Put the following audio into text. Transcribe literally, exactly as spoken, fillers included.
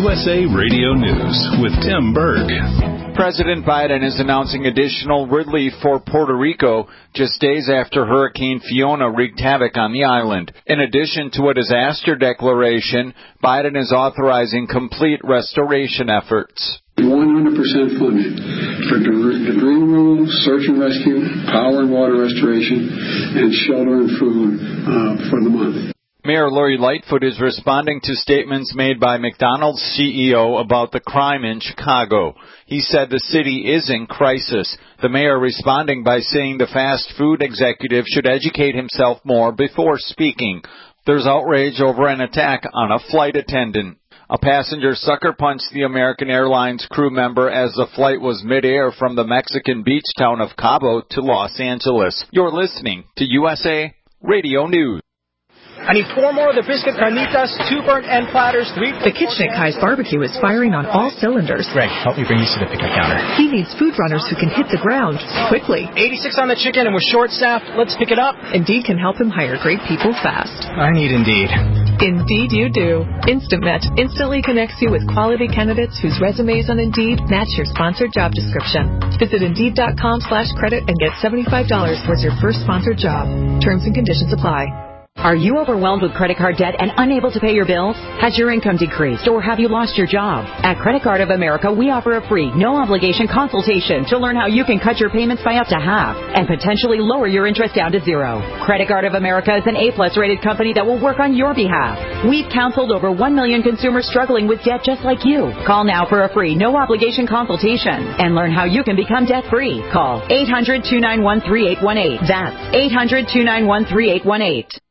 U S A Radio News with Tim Berg. President Biden is announcing additional relief for Puerto Rico just days after Hurricane Fiona wreaked havoc on the island. In addition to a disaster declaration, Biden is authorizing complete restoration efforts. one hundred percent funding for debris removal, search and rescue, power and water restoration, and shelter and food uh, for the month. Mayor Lori Lightfoot is responding to statements made by McDonald's C E O about the crime in Chicago. He said the city is in crisis. The mayor responding by saying the fast food executive should educate himself more before speaking. There's outrage over an attack on a flight attendant. A passenger sucker punched the American Airlines crew member as the flight was midair from the Mexican beach town of Cabo to Los Angeles. You're listening to U S A Radio News. I need four more of the biscuit carnitas, two burnt end platters, three... The kitchen at Kai's Barbecue is firing on all cylinders. Greg, help me bring these to the pickup counter. He needs food runners who can hit the ground quickly. eighty-six on the chicken and we're short-staffed. Let's pick it up. Indeed can help him hire great people fast. I need Indeed. Indeed you do. Instant Match instantly connects you with quality candidates whose resumes on Indeed match your sponsored job description. Visit Indeed.com slash credit and get seventy-five dollars towards your first sponsored job. Terms and conditions apply. Are you overwhelmed with credit card debt and unable to pay your bills? Has your income decreased or have you lost your job? At Credit Card of America, we offer a free, no-obligation consultation to learn how you can cut your payments by up to half and potentially lower your interest down to zero. Credit Card of America is an A-plus rated company that will work on your behalf. We've counseled over one million consumers struggling with debt just like you. Call now for a free, no-obligation consultation and learn how you can become debt-free. Call eight hundred, two nine one, three eight one eight. That's eight hundred, two nine one, three eight one eight.